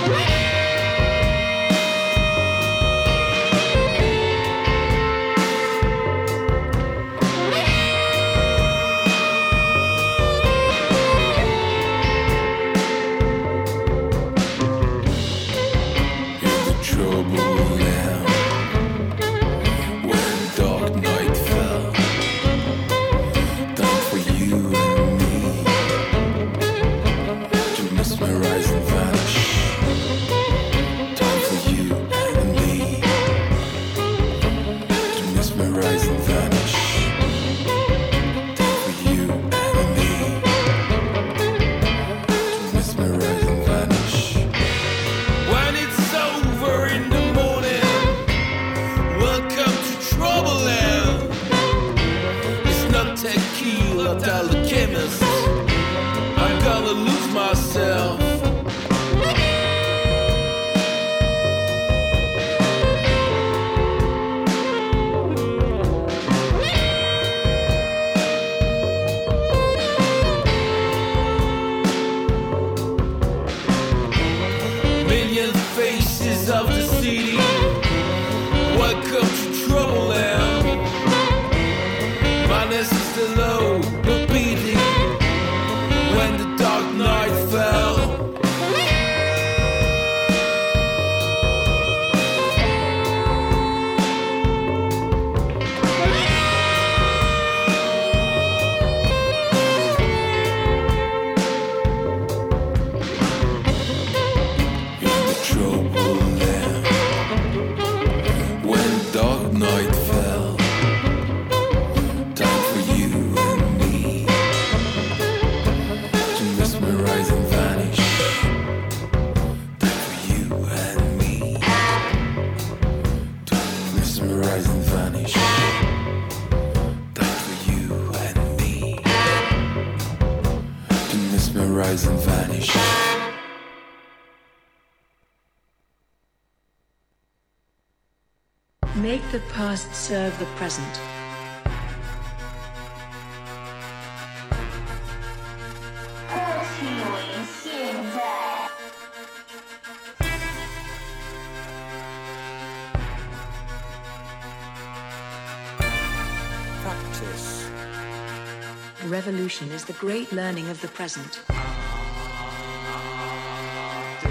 Tell the chemist I'm gonna lose myself. Million faces of the city, welcome to Trouble Land. Madness is the low, no beating when the dark night fell. In the trouble land, when the dark night fell. Time for you and me to mesmerize and vanish. Time for you and me to mesmerize and vanish. Time for you and me to mesmerize and vanish. Make the past serve the present. Practice. Revolution is the great learning of the present.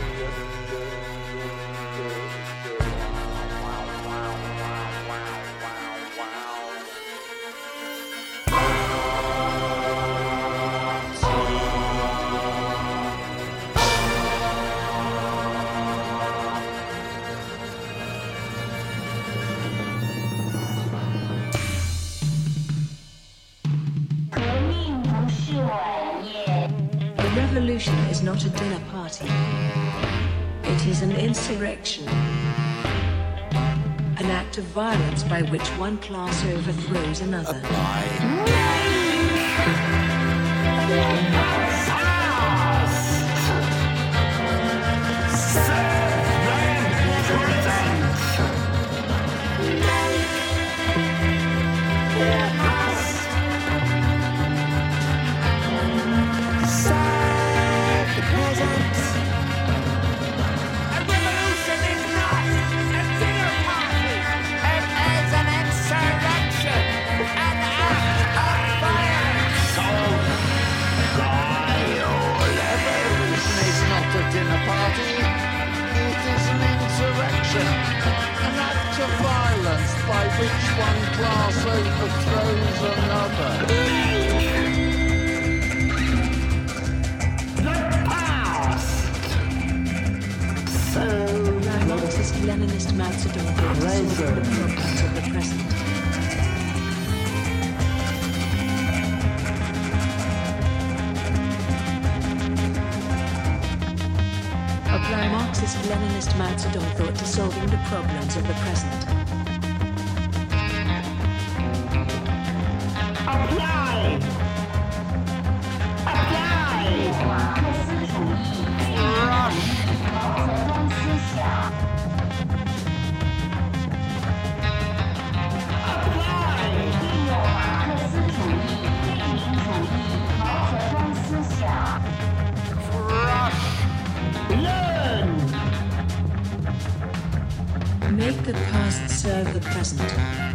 revolution is not a dinner party. It is an insurrection. An act of violence by which one class overthrows another. By which one class overthrows another. The past! So Marxist-Leninist Mao Zedong solving the problems of the present. Apply Marxist-Leninist Mao Zedong thought to solving the problems of the present. Apply! Apply! Rush! Crush! Learn! Make the past serve the present.